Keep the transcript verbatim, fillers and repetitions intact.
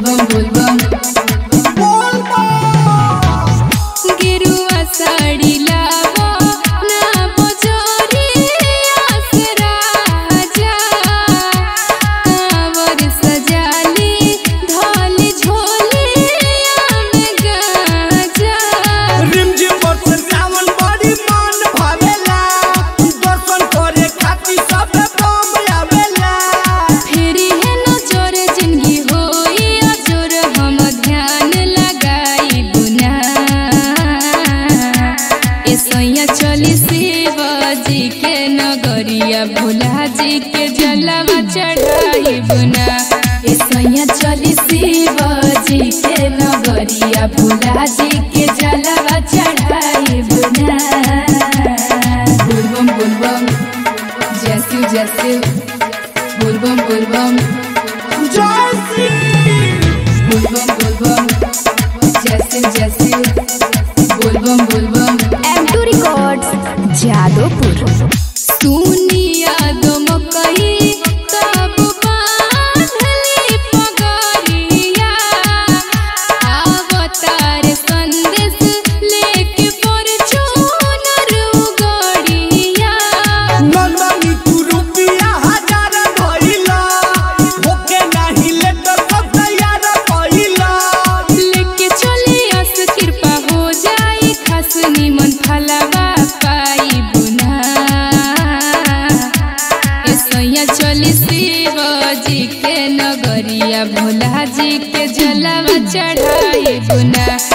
बोलबम बोलबम गिरुआ साड़ी लावा ना बजोरी आसरा जा कांवर सजाली ढोली झोली में गाजा रिमझिम बरसे सावन बड़ी मन भावेला दर्शन करे खातिर सब बम आवेला फेरी है नजर जिंदगी होई अजोर हम ध्यान लगाई बुना ए सैया चली शिवाजी के नगरिया भोला जी के जलवा चढ़ाई बुना ए सैया चली शिवाजी के नगरिया भोला जी के जलवा चढ़ाई बुना बोलबम बोलबम जैसे जैसे बोलबम बोलबम जय श्री बोलबम बोलबम जैसे जैसे बोलबम बोलबम एम टू रिकॉर्ड्स जादोपुर। सुनिया दो मकई तब बांधली पगड़िया अवतार संदेश लेके फॉर्च्यूनर उगड़िया नंदनी तू रुपया हजार धइला होके नाही ले तो सब तैयार कइला लेके चले अस कृपा हो जाई खास निमन फलवा पाई बुना ए सैया चली शिवाजी के नगरिया भोला जी के जलवा चढ़ाई बुना।